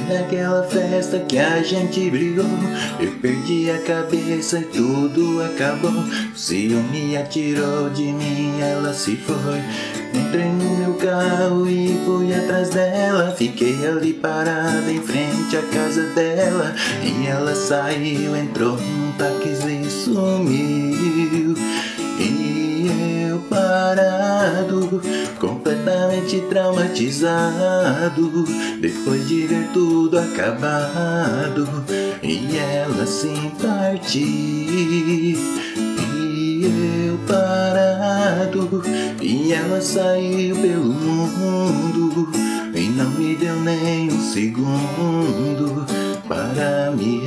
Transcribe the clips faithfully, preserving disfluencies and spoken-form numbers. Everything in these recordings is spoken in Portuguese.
naquela festa que a gente brigou. Eu perdi a cabeça e tudo acabou. O ciúme atirou de mim, ela se foi. Entrei no meu carro e fui atrás dela. Fiquei ali parado em frente à casa dela. E ela saiu, entrou num táxi e sumiu. E eu parado, completamente traumatizado, depois de ver tudo acabado. E ela sim partiu. E eu parado, e ela saiu pelo mundo e não me deu nem um segundo para me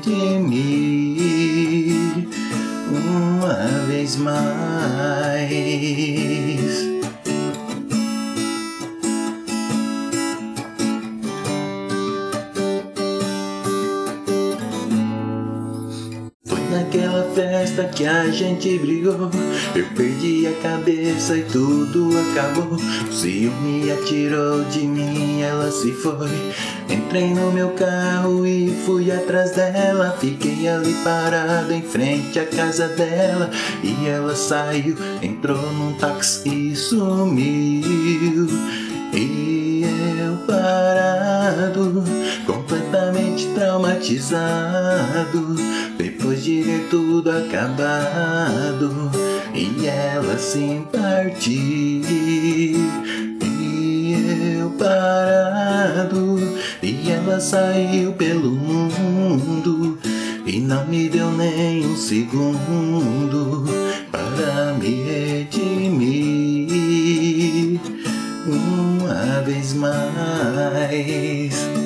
redimir uma vez mais. Naquela festa que a gente brigou, eu perdi a cabeça e tudo acabou. O ciúme atirou de mim, ela se foi. Entrei no meu carro e fui atrás dela. Fiquei ali parado em frente à casa dela. E ela saiu, entrou num táxi e sumiu. E eu parado, completamente traumatizado, depois de ver tudo acabado. E ela sim partiu. E eu parado, e ela saiu pelo mundo e não me deu nem um segundo para me redimir uma vez mais.